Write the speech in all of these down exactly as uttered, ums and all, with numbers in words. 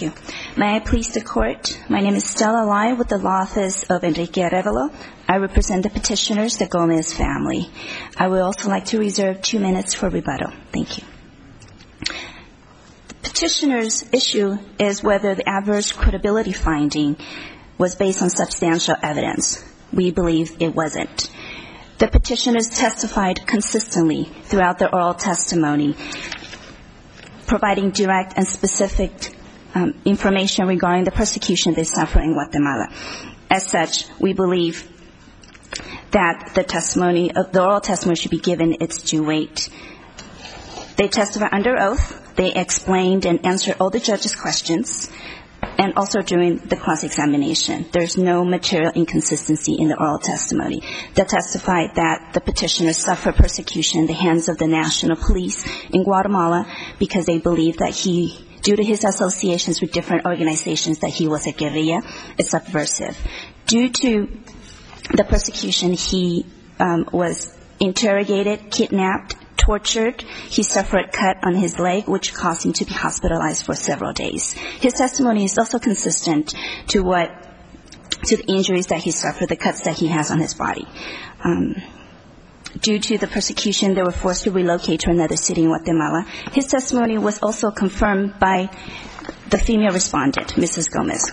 Thank you. May I please the court? My name is Stella Lai with the Law Office of Enrique Arevalo. I represent the petitioners, the Gomez family. I would also like to reserve two minutes for rebuttal. Thank you. The petitioner's issue is whether the adverse credibility finding was based on substantial evidence. We believe it wasn't. The petitioners testified consistently throughout their oral testimony, providing direct and specific um, information regarding the persecution they suffer in Guatemala. As such, we believe that the testimony, of the oral testimony should be given its due weight. They testified under oath. They explained and answered all the judge's questions, and also during the cross-examination. There's no material inconsistency in the oral testimony. They testified that the petitioners suffered persecution at the hands of the national police in Guatemala because they believed that he, due to his associations with different organizations, that he was a guerrilla, a subversive. Due to the persecution, he um, was interrogated, kidnapped, tortured. He suffered a cut on his leg, which caused him to be hospitalized for several days. His testimony is also consistent to what, to the injuries that he suffered, the cuts that he has on his body. Um, due to the persecution, they were forced to relocate to another city in Guatemala. His testimony was also confirmed by the female respondent, Missus Gomez,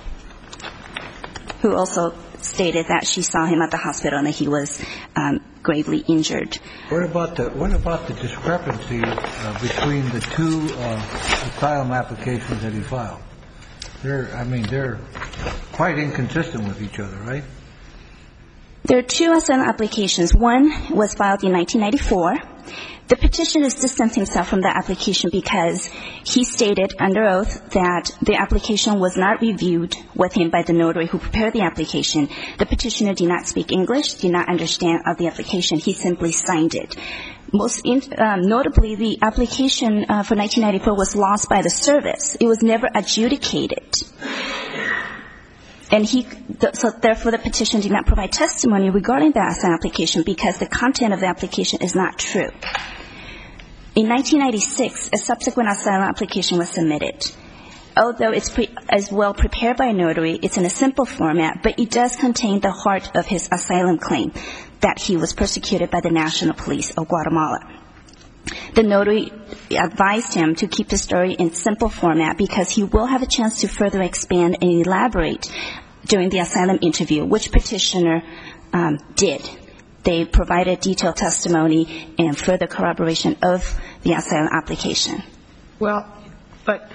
who also stated that she saw him at the hospital and that he was um, gravely injured. What about the what about the discrepancy uh, between the two uh, asylum applications that he filed? They're, I mean, they're quite inconsistent with each other, right? There are two asylum applications. One was filed in nineteen ninety-four. The petitioner distanced himself from the application because he stated under oath that the application was not reviewed with him by the notary who prepared the application. The petitioner did not speak English, did not understand of the application. He simply signed it. Most in, um, notably, the application uh, for nineteen ninety-four was lost by the service. It was never adjudicated. And he, th- so therefore the petitioner did not provide testimony regarding the asylum application because the content of the application is not true. In nineteen ninety-six, a subsequent asylum application was submitted. Although it's pre- as well prepared by a notary, it's in a simple format, but it does contain the heart of his asylum claim, that he was persecuted by the National Police of Guatemala. The notary advised him to keep the story in simple format because he will have a chance to further expand and elaborate during the asylum interview, which petitioner um, did. They provided detailed testimony and further corroboration of the asylum application. Well, but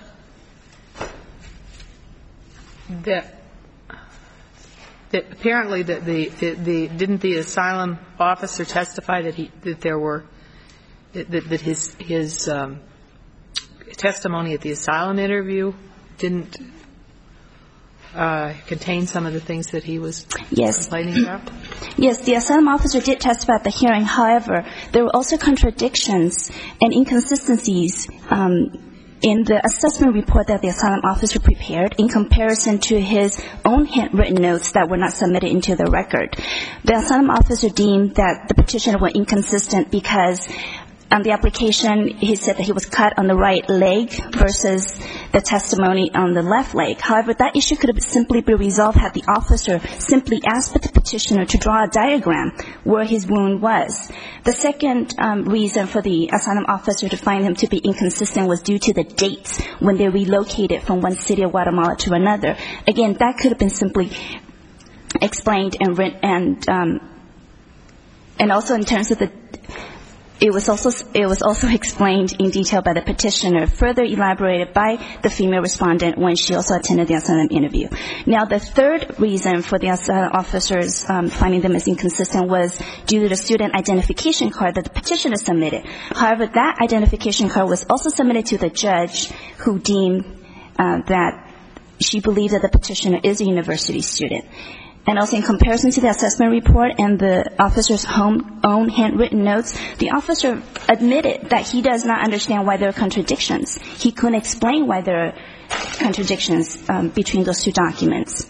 the, the, apparently the, the, the, the didn't the asylum officer testify that he that there were that, that his his um, testimony at the asylum interview didn't uh, contain some of the things that he was yes. complaining about? Yes, the asylum officer did testify at the hearing. However, there were also contradictions and inconsistencies um, in the assessment report that the asylum officer prepared in comparison to his own handwritten notes that were not submitted into the record. The asylum officer deemed that the petitioner was inconsistent because on the application, he said that he was cut on the right leg versus the testimony on the left leg. However, that issue could have simply been resolved had the officer simply asked the petitioner to draw a diagram where his wound was. The second um, reason for the asylum officer to find him to be inconsistent was due to the dates when they relocated from one city of Guatemala to another. Again, that could have been simply explained and written, and um, and also in terms of the It was also it was also explained in detail by the petitioner, further elaborated by the female respondent when she also attended the asylum interview. Now, the third reason for the asylum officers um, finding them as inconsistent was due to the student identification card that the petitioner submitted. However, that identification card was also submitted to the judge, who deemed uh, that she believed that the petitioner is a university student. And also in comparison to the assessment report and the officer's home, own handwritten notes, the officer admitted that he does not understand why there are contradictions. He couldn't explain why there are contradictions um, between those two documents.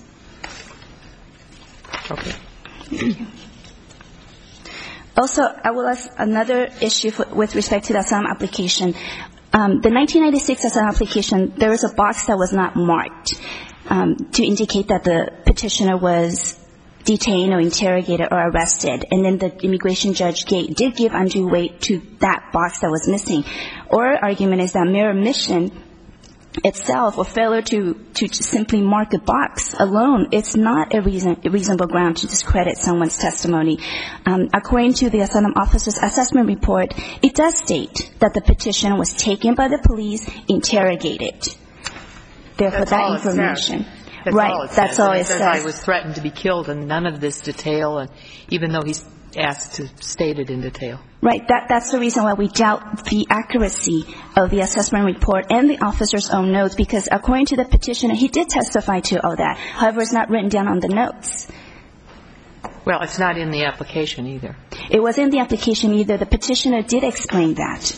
Okay. Thank you. Also, I will ask another issue for, with respect to the asylum application. Um, the nineteen ninety-six asylum application, there was a box that was not marked um, to indicate that the petitioner was detained or interrogated or arrested, and then the immigration judge gave, did give undue weight to that box that was missing. Our argument is that mere omission itself or failure to, to simply mark a box alone, it's not a, reason, a reasonable ground to discredit someone's testimony. Um, according to the asylum officer's assessment report, it does state that the petitioner was taken by the police, interrogated. Therefore, That's that information. That's right, all it that's says. all it, it says. says. I was threatened to be killed, and none of this detail, and even though he's asked to state it in detail. Right. That, that's the reason why we doubt the accuracy of the assessment report and the officer's own notes, because according to the petitioner, he did testify to all that. However, it's not written down on the notes. Well, it's not in the application either. It was in the application either. The petitioner did explain that.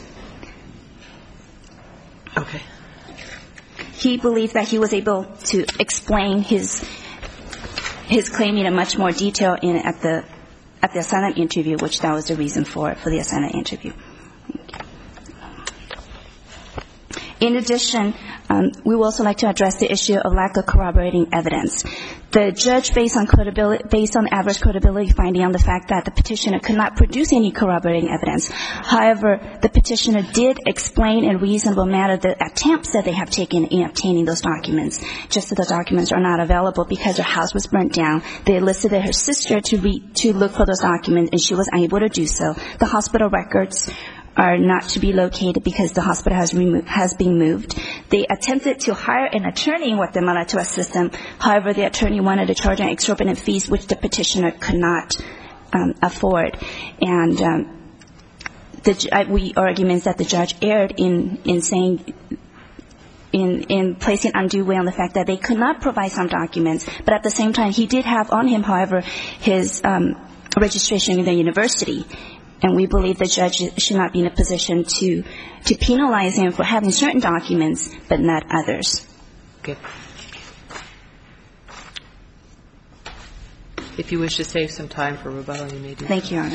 Okay. He believed that he was able to explain his his claim in a much more detail in at the at the asylum interview, which that was the reason for for the asylum interview. In addition, um, we would also like to address the issue of lack of corroborating evidence. The judge, based on credibility, based on average credibility finding on the fact that the petitioner could not produce any corroborating evidence. However, the petitioner did explain in a reasonable manner the attempts that they have taken in obtaining those documents, just that the documents are not available because her house was burnt down. They enlisted her sister to read, to look for those documents, and she was unable to do so. The hospital records are not to be located because the hospital has remo- has been moved. They attempted to hire an attorney in Guatemala to assist them. However, the attorney wanted to charge an exorbitant fees, which the petitioner could not um, afford. And um, the, uh, we arguments that the judge erred in in saying. In, in placing undue weight on the fact that they could not provide some documents, but at the same time, he did have on him, however, his um, registration in the university. And we believe the judge should not be in a position to to penalize him for having certain documents, but not others. Okay. If you wish to save some time for rebuttal, you may do so. Thank you, Your Honor.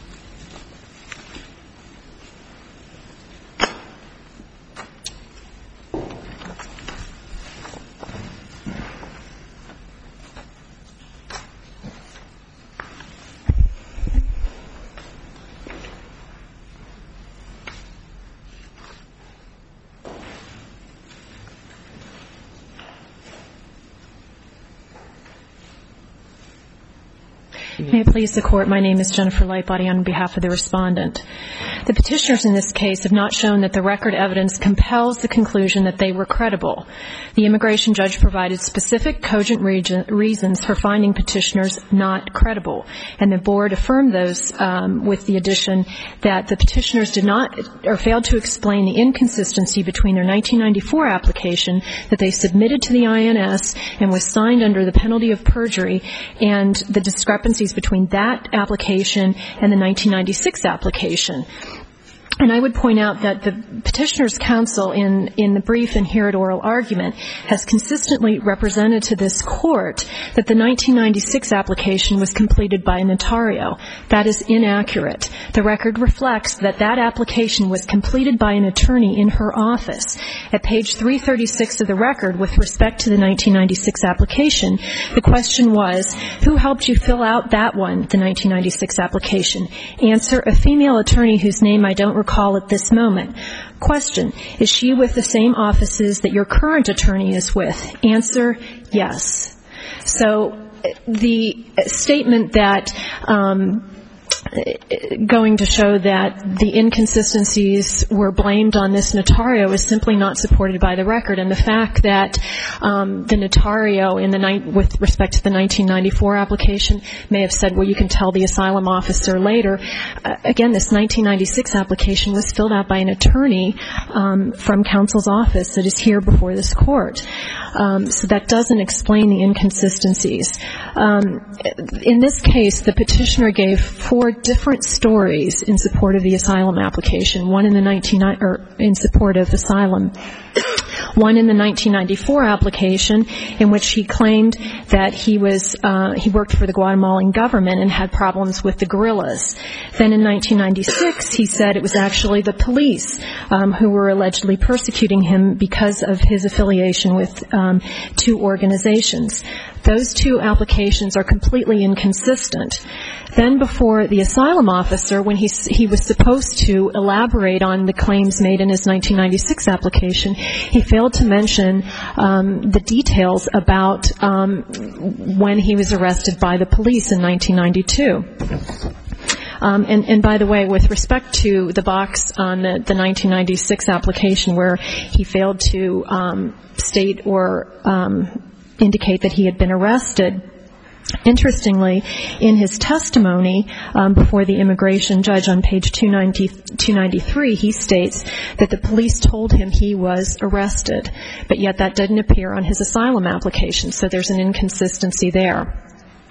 May it please the Court, my name is Jennifer Lightbody on behalf of the respondent. The petitioners in this case have not shown that the record evidence compels the conclusion that they were credible. The immigration judge provided specific, cogent region, reasons for finding petitioners not credible, and the board affirmed those um, with the addition that the petitioners did not or failed to explain the inconsistency between their nineteen ninety-four application that they submitted to the I N S and was signed under the penalty of perjury, and the discrepancies between that application and the nineteen ninety-six application. And I would point out that the petitioner's counsel in, in the brief and here at oral argument has consistently represented to this court that the nineteen ninety-six application was completed by a notario. That is inaccurate. The record reflects that that application was completed by an attorney in her office. At page three thirty-six of the record, with respect to the nineteen ninety-six application, the question was, who helped you fill out that one, the nineteen ninety-six application? Answer, a female attorney whose name I don't recall at this moment. Question, is she with the same offices that your current attorney is with? Answer, yes. So the statement that um, going to show that the inconsistencies were blamed on this notario is simply not supported by the record. And the fact that um, the notario in the ni- with respect to the nineteen ninety-four application may have said, well, you can tell the asylum officer later. Uh, again, this nineteen ninety-six application was filled out by an attorney um, from counsel's office that is here before this court. Um, so that doesn't explain the inconsistencies. Um, in this case, the petitioner gave four different stories in support of the asylum application. One in the nineteen or in support of asylum. One in the nineteen ninety-four application, in which he claimed that he was uh, he worked for the Guatemalan government and had problems with the guerrillas. Then in nineteen ninety-six, he said it was actually the police um, who were allegedly persecuting him because of his affiliation with um, two organizations. Those two applications are completely inconsistent. Then before the asylum officer, when he, he was supposed to elaborate on the claims made in his nineteen ninety-six application, he failed to mention um, the details about um, when he was arrested by the police in nineteen ninety-two. Um, and, and by the way, with respect to the box on the, the nineteen ninety-six application where he failed to um, state or um, indicate that he had been arrested, interestingly, in his testimony um, before the immigration judge on page two ninety-three, he states that the police told him he was arrested, but yet that didn't appear on his asylum application, so there's an inconsistency there.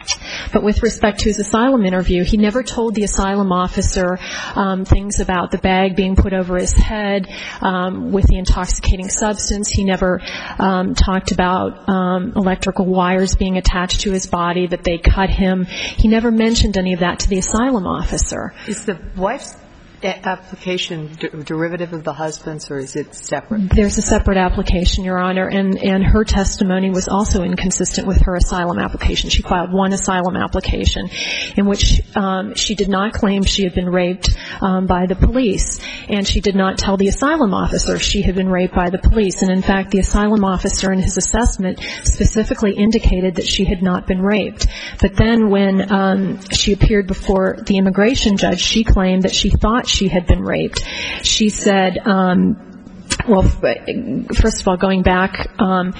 But with respect to his asylum interview, he never told the asylum officer um, things about the bag being put over his head um, with the intoxicating substance. He never um, talked about um, electrical wires being attached to his body, that they cut him. He never mentioned any of that to the asylum officer. Is the wife's application d- derivative of the husband's, or is it separate? There's a separate application, Your Honor, and, and her testimony was also inconsistent with her asylum application. She filed one asylum application in which um, she did not claim she had been raped um, by the police, and she did not tell the asylum officer she had been raped by the police. And in fact, the asylum officer in his assessment specifically indicated that she had not been raped. But then when um, she appeared before the immigration judge, she claimed that she thought she had been raped. She said, um, well, first of all, going back um,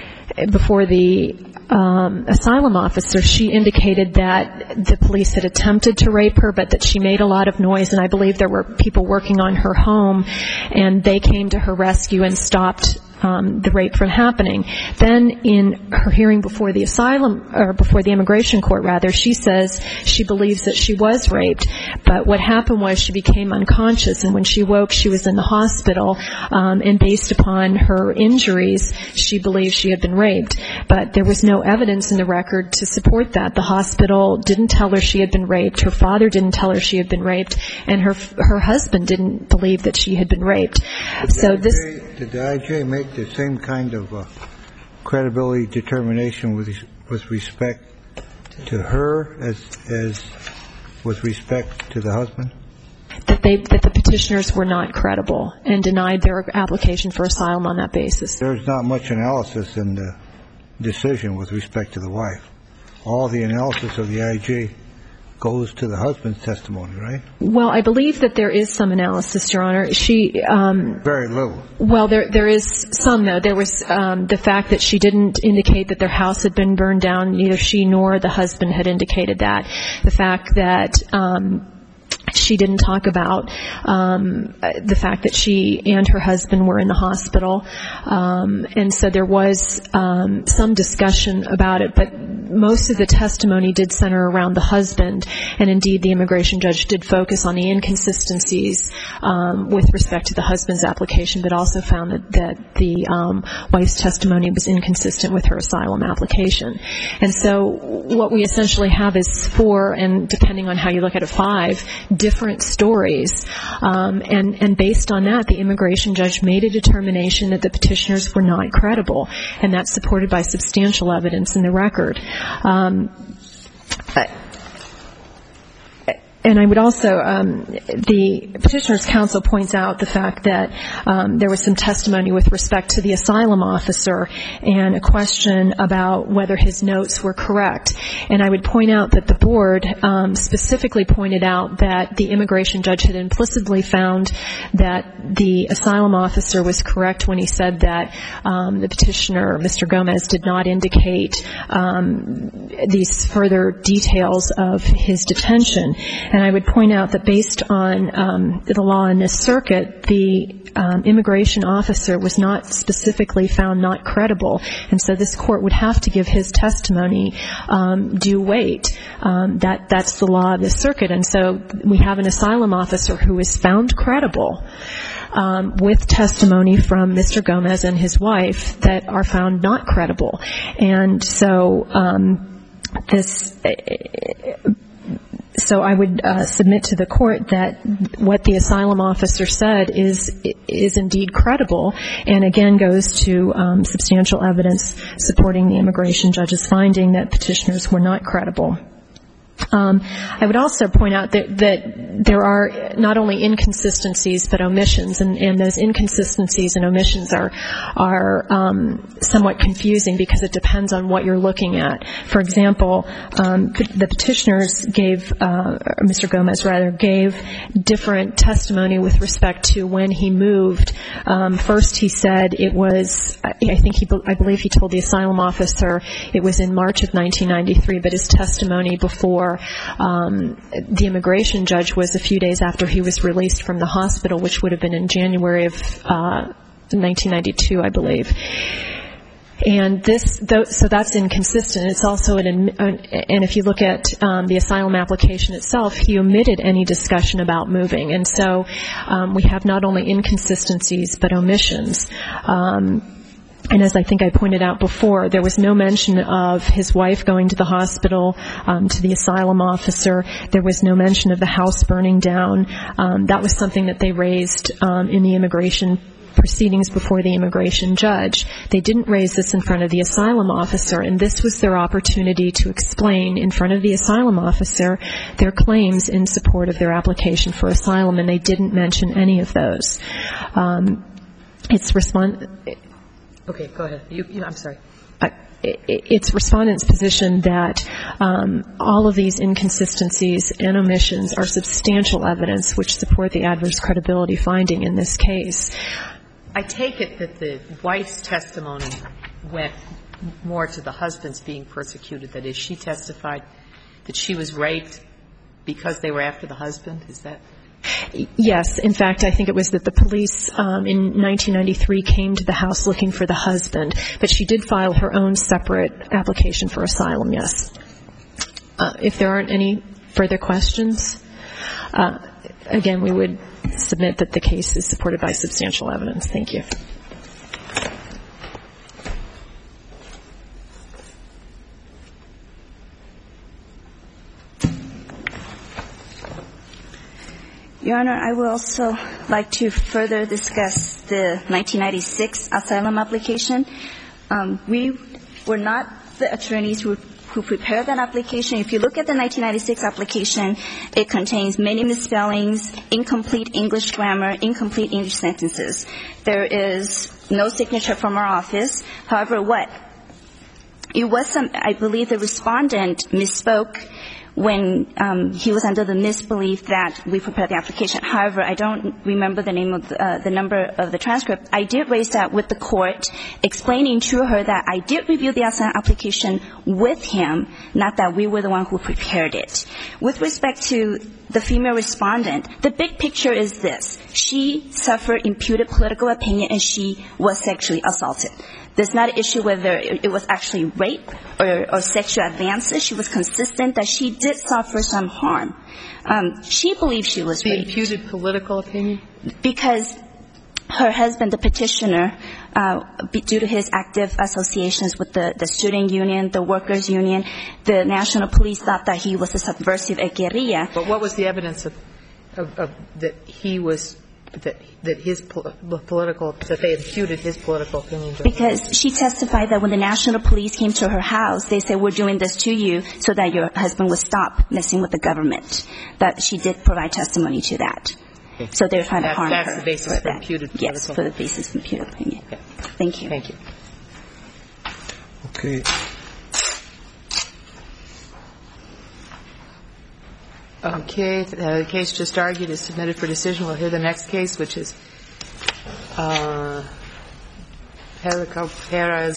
before the um, asylum officer, she indicated that the police had attempted to rape her, but that she made a lot of noise, and I believe there were people working on her home, and they came to her rescue and stopped Um, the rape from happening. Then in her hearing before the asylum, or before the immigration court rather, she says she believes that she was raped, but what happened was she became unconscious, and when she woke she was in the hospital, um, and based upon her injuries she believed she had been raped. But there was no evidence in the record to support that. The hospital didn't tell her she had been raped, her father didn't tell her she had been raped, and her her husband didn't believe that she had been raped. So this Did the I J make the same kind of uh, credibility determination with with respect to her as as with respect to the husband? That they that the petitioners were not credible and denied their application for asylum on that basis. There's not much analysis in the decision with respect to the wife. All the analysis of the I J goes to the husband's testimony, right? Well, I believe that there is some analysis, Your Honor. She um, very little. Well, there there is some though. There was um, the fact that she didn't indicate that their house had been burned down. Neither she nor the husband had indicated that. The fact that um, she didn't talk about um, the fact that she and her husband were in the hospital, um, and so there was um, some discussion about it, but most of the testimony did center around the husband, and indeed the immigration judge did focus on the inconsistencies um, with respect to the husband's application, but also found that, that the um, wife's testimony was inconsistent with her asylum application. And so what we essentially have is four, and depending on how you look at it, five different stories, um, and, and based on that, the immigration judge made a determination that the petitioners were not credible, and that's supported by substantial evidence in the record. Um, And I would also, um, the Petitioner's Counsel points out the fact that um, there was some testimony with respect to the asylum officer and a question about whether his notes were correct. And I would point out that the board um, specifically pointed out that the immigration judge had implicitly found that the asylum officer was correct when he said that um, the petitioner, Mister Gomez, did not indicate um, these further details of his detention. And I would point out that based on um, the law in this circuit, the um, immigration officer was not specifically found not credible, and so this court would have to give his testimony um, due weight. Um, that that's the law of this circuit, and so we have an asylum officer who is found credible um, with testimony from Mister Gomez and his wife that are found not credible, and so um, this. So I would uh, submit to the court that what the asylum officer said is is indeed credible, and again goes to um, substantial evidence supporting the immigration judge's finding that petitioners were not credible. Um, I would also point out that, that there are not only inconsistencies but omissions, and, and those inconsistencies and omissions are are um, somewhat confusing because it depends on what you're looking at. For example, um, the petitioners gave, uh, or Mister Gomez rather, gave different testimony with respect to when he moved. Um, first, he said it was, I think he, I believe he told the asylum officer it was in March of nineteen ninety-three, but his testimony before Um, the immigration judge was a few days after he was released from the hospital, which would have been in January of uh, nineteen ninety-two, I believe. And this, so that's inconsistent. It's also an, and if you look at um, the asylum application itself, he omitted any discussion about moving. And so um, we have not only inconsistencies but omissions. Um, And as I think I pointed out before, there was no mention of his wife going to the hospital, um, to the asylum officer. There was no mention of the house burning down. Um, that was something that they raised um, in the immigration proceedings before the immigration judge. They didn't raise this in front of the asylum officer, and this was their opportunity to explain in front of the asylum officer their claims in support of their application for asylum, and they didn't mention any of those. Um, it's respond. Okay, go ahead. You, you, I'm sorry. Uh, it, it's respondent's position that um, all of these inconsistencies and omissions are substantial evidence which support the adverse credibility finding in this case. I take it that the wife's testimony went more to the husband's being persecuted. That is, she testified that she was raped because they were after the husband. Is that? Yes. In fact, I think it was that the police um, in nineteen ninety-three came to the house looking for the husband, but she did file her own separate application for asylum, yes. Uh, if there aren't any further questions, uh, again, we would submit that the case is supported by substantial evidence. Thank you. Your Honor, I would also like to further discuss the nineteen ninety-six asylum application. Um, we were not the attorneys who, who prepared that application. If you look at the nineteen ninety-six application, it contains many misspellings, incomplete English grammar, incomplete English sentences. There is no signature from our office. However, what? It was some, I believe the respondent misspoke when um, he was under the misbelief that we prepared the application. However, I don't remember the name of the, uh, the number of the transcript. I did raise that with the court, explaining to her that I did review the asylum application with him, not that we were the one who prepared it. With respect to the female respondent, the big picture is this. She suffered imputed political opinion and she was sexually assaulted. There's not an issue whether it was actually rape or, or sexual advances. She was consistent that she did suffer some harm. Um, she believed she was raped. The imputed political opinion? Because her husband, the petitioner, uh, due to his active associations with the, the student union, the workers union, the national police thought that he was a subversive, a guerrilla. But what was the evidence of, of, of that he was that that his political, that they imputed his political opinion? Because she testified that when the national police came to her house, they said, we're doing this to you so that your husband would stop messing with the government. That she did provide testimony to that. Okay. So they're trying that, to harm that's her. That's the basis for for that. imputed political. Yes, for the basis of imputed opinion. Okay. Thank you. Thank you. Okay. Okay, the case just argued is submitted for decision. We'll hear the next case, which is uh, Perico Perez.